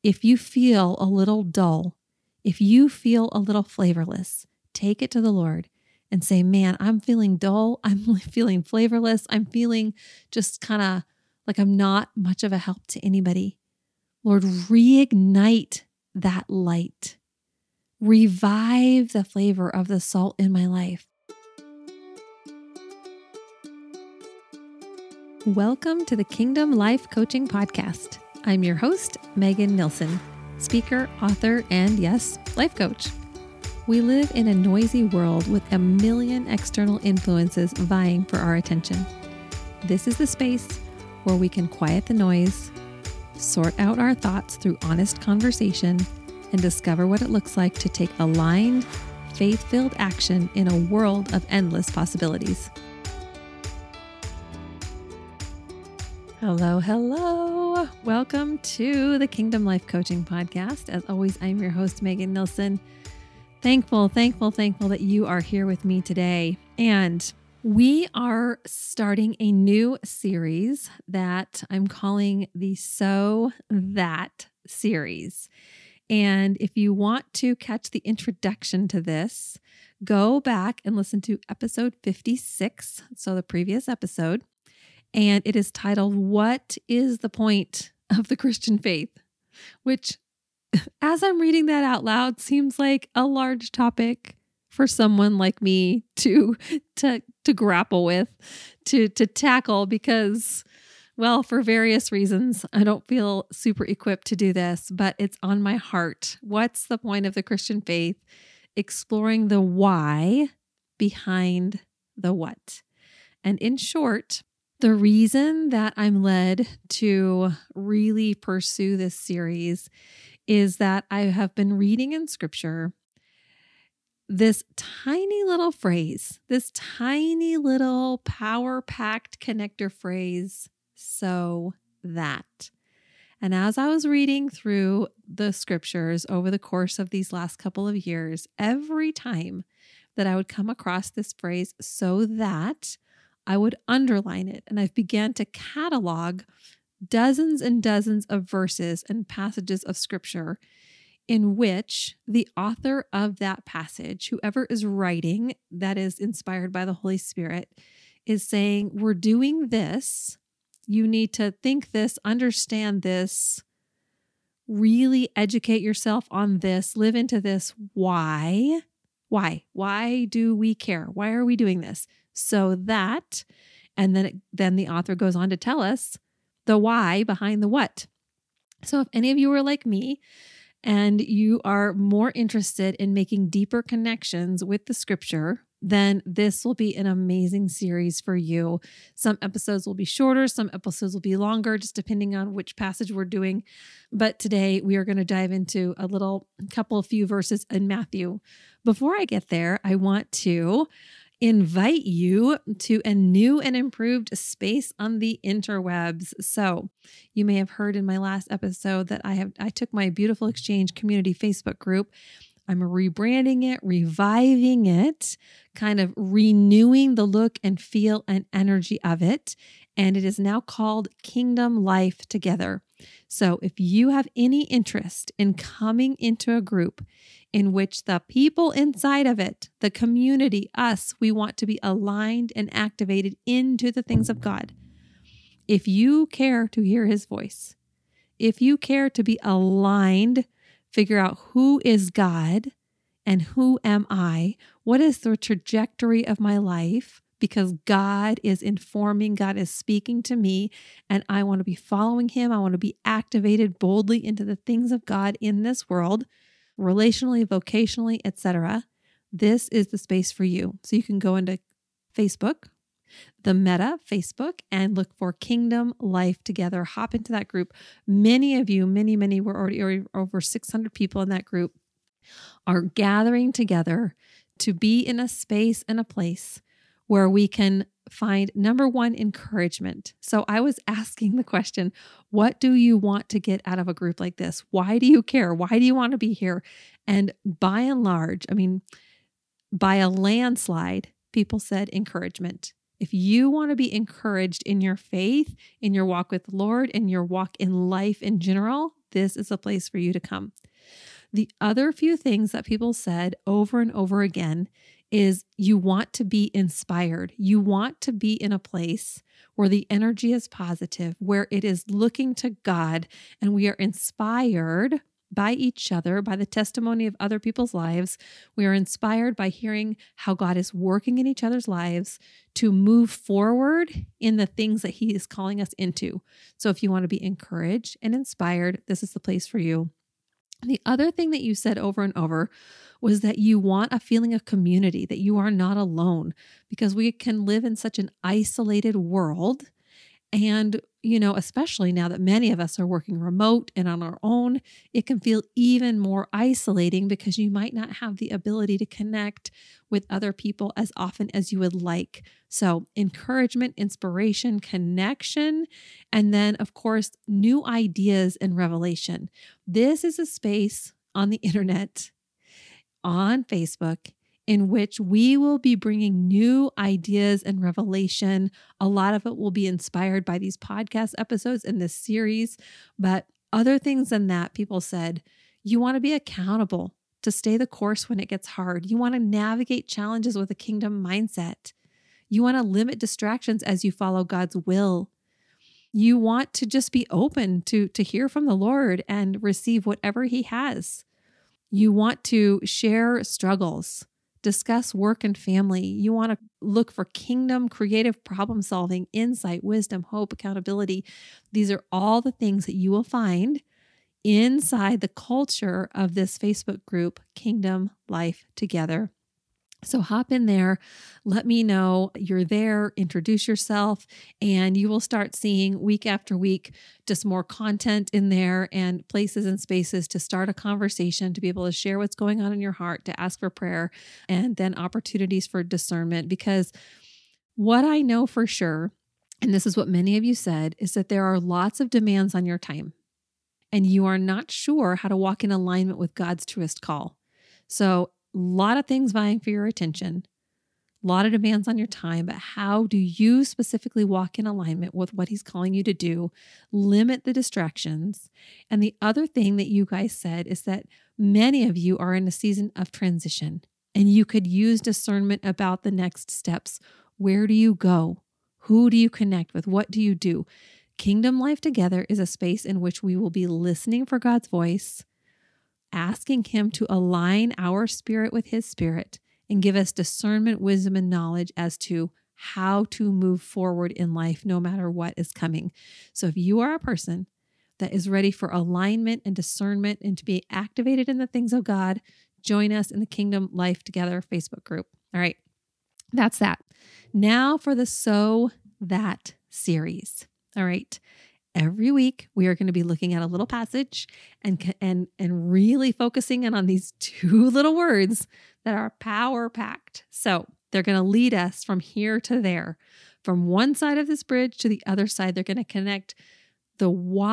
If you feel a little dull, if you feel a little flavorless, take it to the Lord and say, man, I'm feeling dull. I'm feeling flavorless. I'm feeling just kind of like I'm not much of a help to anybody. Lord, reignite that light. Revive the flavor of the salt in my life. Welcome to the Kingdom Life Coaching Podcast. I'm your host, Megan Nilsson, speaker, author, and yes, life coach. We live in a noisy world with a million external influences vying for our attention. This is the space where we can quiet the noise, sort out our thoughts through honest conversation, and discover what it looks like to take aligned, faith-filled action in a world of endless possibilities. Hello, hello. Welcome to the Kingdom Life Coaching Podcast. As always, I'm your host, Megan Nilsson. Thankful that you are here with me today. And we are starting a new series that I'm calling the So That series. And if you want to catch the introduction to this, go back and listen to episode 56, so the previous episode. And it is titled, What is the Point of the Christian Faith? Which, as I'm reading that out loud, seems like a large topic for someone like me to grapple with, to tackle, because, well, for various reasons, I don't feel super equipped to do this, but it's on my heart. What's the point of the Christian faith? Exploring the why behind the what. And in short, the reason that I'm led to really pursue this series is that I have been reading in Scripture this tiny little phrase, this tiny little power-packed connector phrase, so that. And as I was reading through the Scriptures over the course of these last couple of years, every time that I would come across this phrase, so that, I would underline it, and I've began to catalog dozens and dozens of verses and passages of Scripture in which the author of that passage, whoever is writing that is inspired by the Holy Spirit, is saying, we're doing this. You need to think this, understand this, really educate yourself on this, live into this. Why? Why do we care? Why are we doing this? So that, and then the author goes on to tell us the why behind the what. So if any of you are like me and you are more interested in making deeper connections with the Scripture, then this will be an amazing series for you. Some episodes will be shorter, some episodes will be longer, just depending on which passage we're doing. But today we are going to dive into a few verses in Matthew. Before I get there, I want to invite you to a new and improved space on the interwebs. So you may have heard in my last episode that I took my Beautiful Exchange Community Facebook group. I'm rebranding it, reviving it, kind of renewing the look and feel and energy of it. And it is now called Kingdom Life Together. So if you have any interest in coming into a group in which the people inside of it, the community, us, we want to be aligned and activated into the things of God. If you care to hear His voice, if you care to be aligned, figure out who is God and who am I, what is the trajectory of my life, because God is informing, God is speaking to me, and I want to be following Him. I want to be activated boldly into the things of God in this world, relationally, vocationally, etc. This is the space for you. So you can go into Facebook, the Meta Facebook, and look for Kingdom Life Together. Hop into that group. Many of you, many, we're already over 600 people in that group, are gathering together to be in a space and a place where we can find, number one, encouragement. So I was asking the question, what do you want to get out of a group like this? Why do you care? Why do you want to be here? And by and large, by a landslide, people said encouragement. If you want to be encouraged in your faith, in your walk with the Lord, in your walk in life in general, this is a place for you to come. The other few things that people said over and over again is you want to be inspired. You want to be in a place where the energy is positive, where it is looking to God, and we are inspired by each other, by the testimony of other people's lives. We are inspired by hearing how God is working in each other's lives to move forward in the things that He is calling us into. So if you want to be encouraged and inspired, this is the place for you. The other thing that you said over and over was that you want a feeling of community, that you are not alone, because we can live in such an isolated world. And, especially now that many of us are working remote and on our own, it can feel even more isolating because you might not have the ability to connect with other people as often as you would like. So, encouragement, inspiration, connection, and then, of course, new ideas and revelation. This is a space on the internet, on Facebook, in which we will be bringing new ideas and revelation. A lot of it will be inspired by these podcast episodes in this series. But other things than that, people said, you want to be accountable to stay the course when it gets hard. You want to navigate challenges with a kingdom mindset. You want to limit distractions as you follow God's will. You want to just be open to hear from the Lord and receive whatever He has. You want to share struggles, discuss work and family. You want to look for kingdom, creative problem solving, insight, wisdom, hope, accountability. These are all the things that you will find inside the culture of this Facebook group, Kingdom Life Together. So hop in there, let me know you're there, introduce yourself, and you will start seeing week after week just more content in there and places and spaces to start a conversation, to be able to share what's going on in your heart, to ask for prayer, and then opportunities for discernment. Because what I know for sure, and this is what many of you said, is that there are lots of demands on your time, and you are not sure how to walk in alignment with God's truest call. So a lot of things vying for your attention, a lot of demands on your time, but how do you specifically walk in alignment with what He's calling you to do? Limit the distractions. And the other thing that you guys said is that many of you are in a season of transition, and you could use discernment about the next steps. Where do you go? Who do you connect with? What do you do? Kingdom Life Together is a space in which we will be listening for God's voice, asking Him to align our spirit with His spirit and give us discernment, wisdom, and knowledge as to how to move forward in life, no matter what is coming. So if you are a person that is ready for alignment and discernment and to be activated in the things of God, join us in the Kingdom Life Together Facebook group. All right, that's that. Now for the So That series. All right. Every week, we are going to be looking at a little passage and really focusing in on these two little words that are power-packed. So they're going to lead us from here to there. From one side of this bridge to the other side, they're going to connect the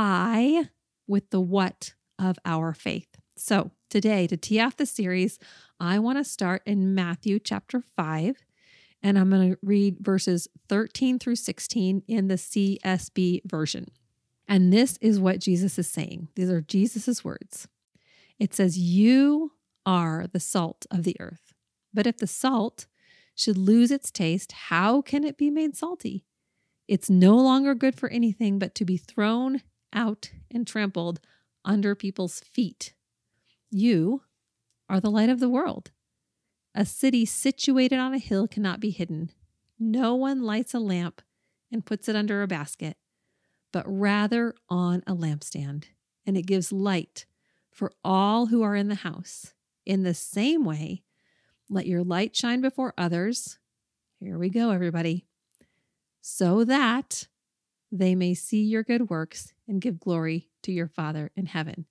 why with the what of our faith. So today, to tee off the series, I want to start in Matthew chapter 5. And I'm going to read verses 13 through 16 in the CSB version. And this is what Jesus is saying. These are Jesus's words. It says, "You are the salt of the earth. But if the salt should lose its taste, how can it be made salty? It's no longer good for anything but to be thrown out and trampled under people's feet. You are the light of the world. A city situated on a hill cannot be hidden. No one lights a lamp and puts it under a basket, but rather on a lampstand, and it gives light for all who are in the house. In the same way, let your light shine before others." Here we go, everybody. "So that they may see your good works and give glory to your Father in heaven."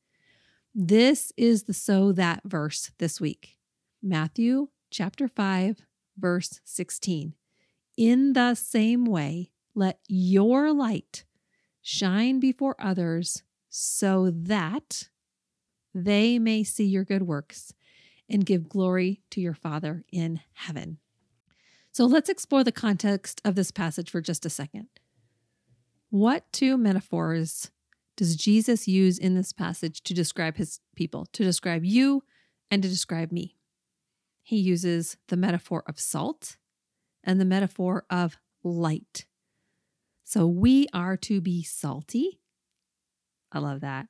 This is the "so that" verse this week. Matthew chapter 5, verse 16. "In the same way, let your light shine before others so that they may see your good works and give glory to your Father in heaven." So let's explore the context of this passage for just a second. What two metaphors does Jesus use in this passage to describe his people, to describe you and to describe me? He uses the metaphor of salt and the metaphor of light. So we are to be salty. I love that.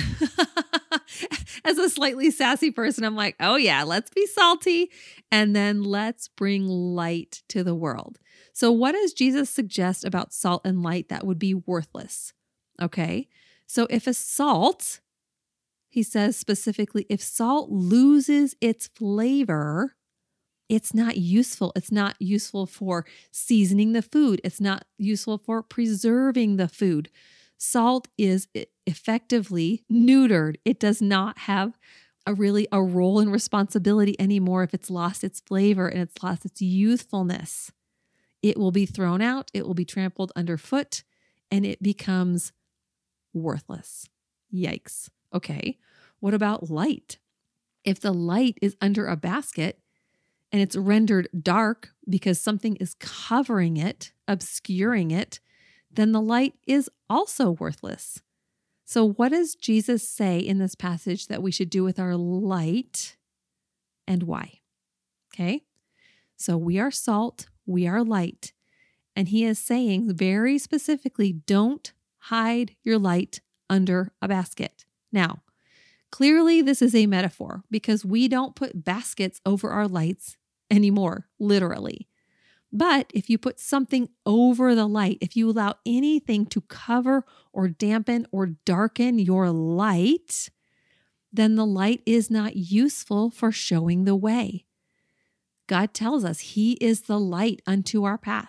As a slightly sassy person, I'm like, oh yeah, let's be salty. And then let's bring light to the world. So what does Jesus suggest about salt and light that would be worthless? Okay. So if a salt, he says specifically, if salt loses its flavor, it's not useful. It's not useful for seasoning the food. It's not useful for preserving the food. Salt is effectively neutered. It does not have a role and responsibility anymore if it's lost its flavor and it's lost its youthfulness. It will be thrown out, it will be trampled underfoot, and it becomes worthless. Yikes. Okay, what about light? If the light is under a basket and it's rendered dark because something is covering it, obscuring it, then the light is also worthless. So what does Jesus say in this passage that we should do with our light and why? Okay, so we are salt, we are light, and he is saying very specifically, don't hide your light under a basket. Now, clearly this is a metaphor because we don't put baskets over our lights anymore, literally. But if you put something over the light, if you allow anything to cover or dampen or darken your light, then the light is not useful for showing the way. God tells us he is the light unto our path.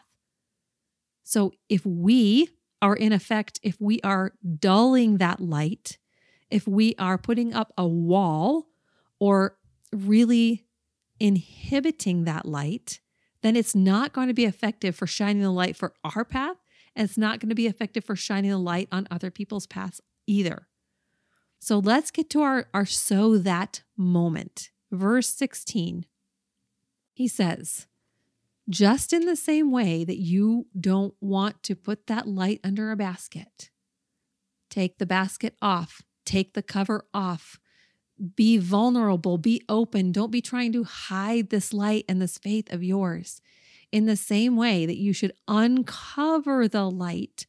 So if we are if we are dulling that light, if we are putting up a wall or really inhibiting that light, then it's not going to be effective for shining the light for our path, and it's not going to be effective for shining the light on other people's paths either. So let's get to our so that moment. Verse 16, he says, just in the same way that you don't want to put that light under a basket, take the basket off, take the cover off, be vulnerable, be open. Don't be trying to hide this light and this faith of yours. In the same way that you should uncover the light,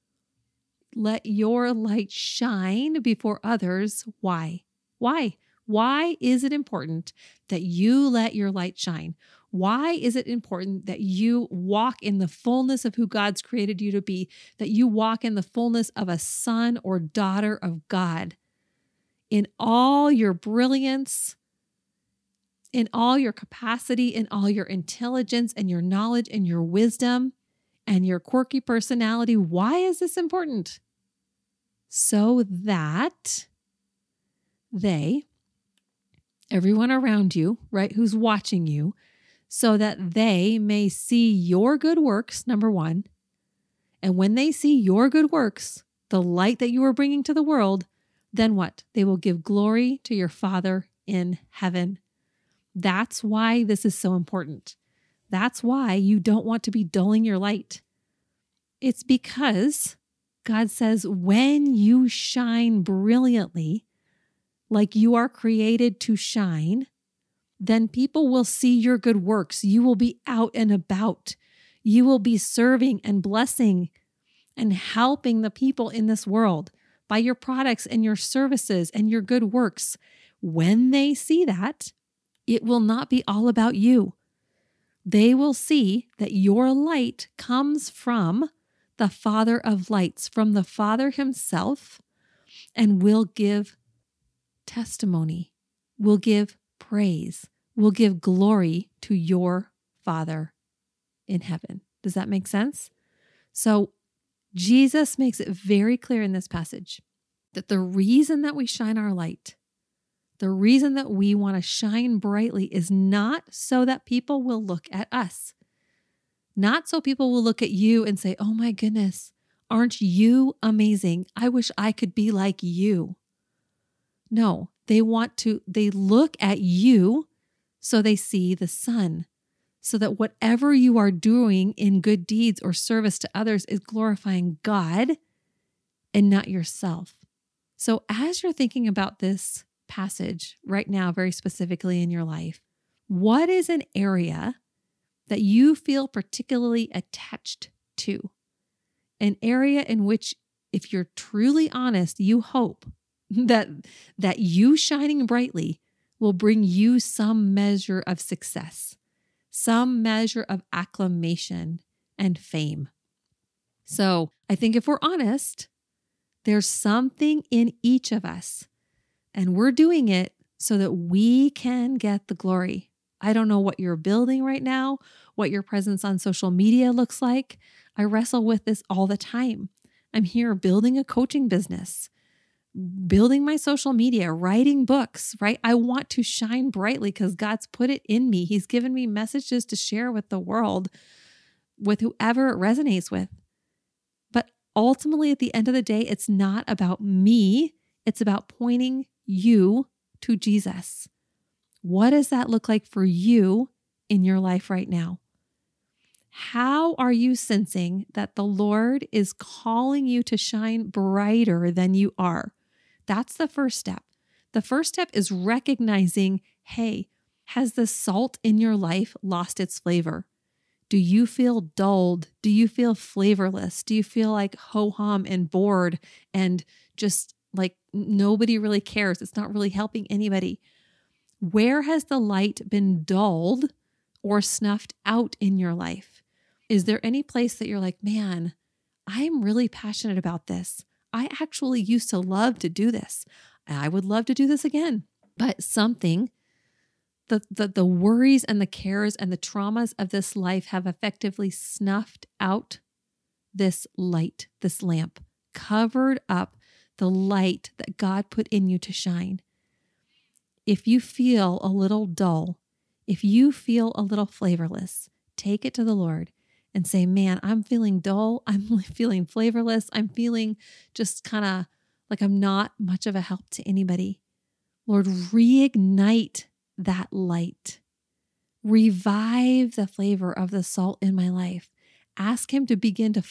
let your light shine before others. Why? Why? Why is it important that you let your light shine? Why is it important that you walk in the fullness of who God's created you to be, that you walk in the fullness of a son or daughter of God? In all your brilliance, in all your capacity, in all your intelligence and your knowledge and your wisdom and your quirky personality. Why is this important? So that everyone around you, right, who's watching you, so that they may see your good works, number one. And when they see your good works, the light that you are bringing to the world, then what? They will give glory to your Father in heaven. That's why this is so important. That's why you don't want to be dulling your light. It's because God says when you shine brilliantly, like you are created to shine, then people will see your good works. You will be out and about. You will be serving and blessing and helping the people in this world by your products and your services and your good works. When they see that, it will not be all about you. They will see that your light comes from the Father of lights, from the Father himself, and will give testimony, will give praise, will give glory to your Father in heaven. Does that make sense? So Jesus makes it very clear in this passage that the reason that we shine our light, the reason that we want to shine brightly is not so that people will look at us, not so people will look at you and say, oh my goodness, aren't you amazing? I wish I could be like you. No, they look at you so they see the Son, so that whatever you are doing in good deeds or service to others is glorifying God and not yourself. So as you're thinking about this passage right now, very specifically in your life, what is an area that you feel particularly attached to? An area in which, if you're truly honest, you hope that you shining brightly will bring you some measure of success, some measure of acclamation and fame. So I think if we're honest, there's something in each of us, and we're doing it so that we can get the glory. I don't know what you're building right now, what your presence on social media looks like. I wrestle with this all the time. I'm here building a coaching business, building my social media, writing books, right? I want to shine brightly because God's put it in me. He's given me messages to share with the world, with whoever it resonates with. But ultimately, at the end of the day, it's not about me. It's about pointing you to Jesus. What does that look like for you in your life right now? How are you sensing that the Lord is calling you to shine brighter than you are? That's the first step. The first step is recognizing, hey, has the salt in your life lost its flavor? Do you feel dulled? Do you feel flavorless? Do you feel like ho-hum and bored and just like nobody really cares? It's not really helping anybody. Where has the light been dulled or snuffed out in your life? Is there any place that you're like, man, I'm really passionate about this. I actually used to love to do this. I would love to do this again. But something, the worries and the cares and the traumas of this life have effectively snuffed out this light, this lamp, covered up the light that God put in you to shine. If you feel a little dull, if you feel a little flavorless, take it to the Lord and say, man, I'm feeling dull. I'm feeling flavorless. I'm feeling just kind of like I'm not much of a help to anybody. Lord, reignite that light. Revive the flavor of the salt in my life. Ask Him to begin to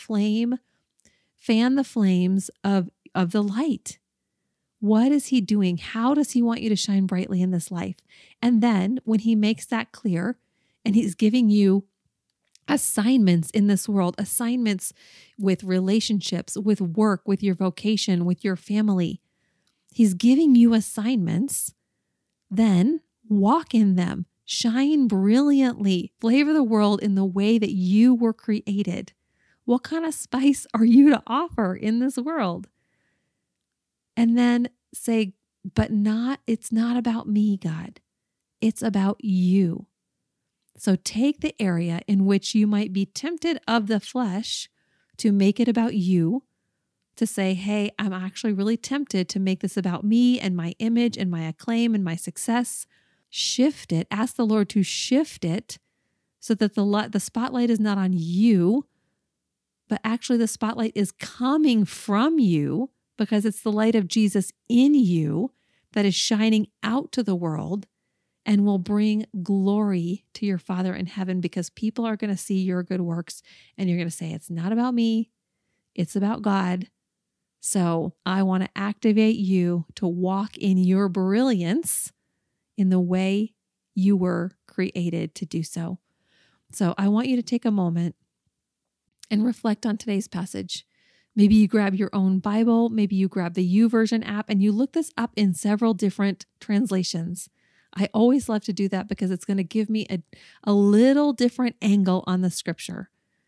fan the flames of the light. What is He doing? How does He want you to shine brightly in this life? And then when He makes that clear and He's giving you assignments in this world, assignments with relationships, with work, with your vocation, with your family, He's giving you assignments, then walk in them, shine brilliantly, flavor the world in the way that you were created. What kind of spice are you to offer in this world? And then say, it's not about me, God. It's about you. So take the area in which you might be tempted of the flesh to make it about you, to say, hey, I'm actually really tempted to make this about me and my image and my acclaim and my success. Shift it. Ask the Lord to shift it so that the spotlight is not on you, but actually the spotlight is coming from you because it's the light of Jesus in you that is shining out to the world and will bring glory to your Father in heaven, because people are going to see your good works and you're going to say, it's not about me, it's about God. So I want to activate you to walk in your brilliance in the way you were created to do so. So I want you to take a moment and reflect on today's passage. Maybe you grab your own Bible, maybe you grab the YouVersion app and you look this up in several different translations. I always love to do that because it's going to give me a little different angle on the scripture.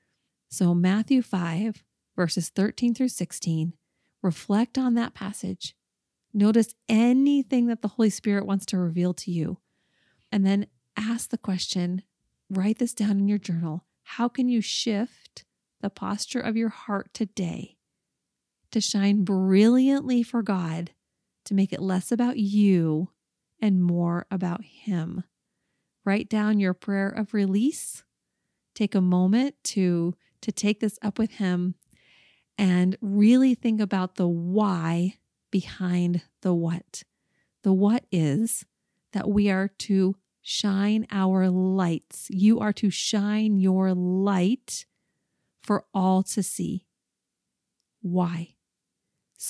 So Matthew 5, verses 13 through 16, reflect on that passage. Notice anything that the Holy Spirit wants to reveal to you. And then ask the question, write this down in your journal. How can you shift the posture of your heart today to shine brilliantly for God, to make it less about you and more about Him? Write down your prayer of release. Take a moment to take this up with Him and really think about the why behind the what. The what is that we are to shine our lights. You are to shine your light for all to see. Why? So that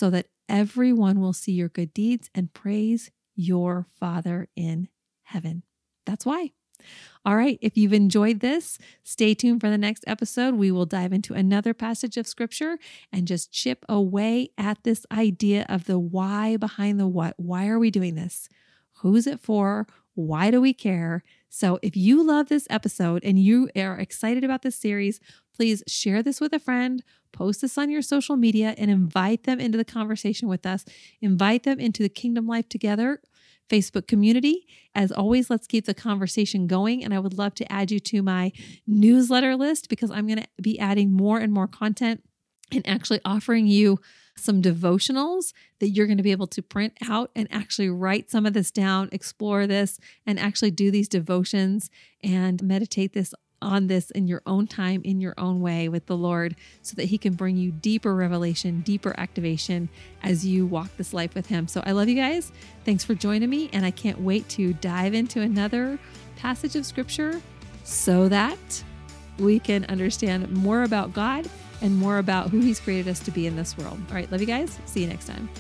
everyone will see your good deeds and praise your Father in heaven. That's why. All right, if you've enjoyed this, stay tuned for the next episode. We will dive into another passage of scripture and just chip away at this idea of the why behind the what. Why are we doing this? Who's it for? Why do we care? So if you love this episode and you are excited about this series, please share this with a friend, post this on your social media, and invite them into the conversation with us. Invite them into the Kingdom Life Together Facebook community. As always, let's keep the conversation going. And I would love to add you to my newsletter list because I'm going to be adding more and more content and actually offering you some devotionals that you're going to be able to print out and actually write some of this down, explore this, and actually do these devotions and meditate on this in your own time, in your own way with the Lord, so that He can bring you deeper revelation, deeper activation as you walk this life with Him. So I love you guys. Thanks for joining me. And I can't wait to dive into another passage of scripture so that we can understand more about God and more about who He's created us to be in this world. All right. Love you guys. See you next time.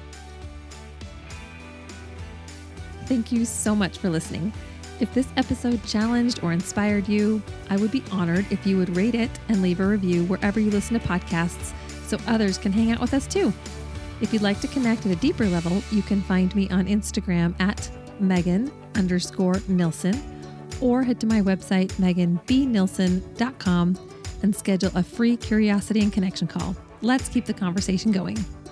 Thank you so much for listening. If this episode challenged or inspired you, I would be honored if you would rate it and leave a review wherever you listen to podcasts so others can hang out with us too. If you'd like to connect at a deeper level, you can find me on Instagram at Megan_Nilsson or head to my website, meganbnilsson.com, and schedule a free curiosity and connection call. Let's keep the conversation going.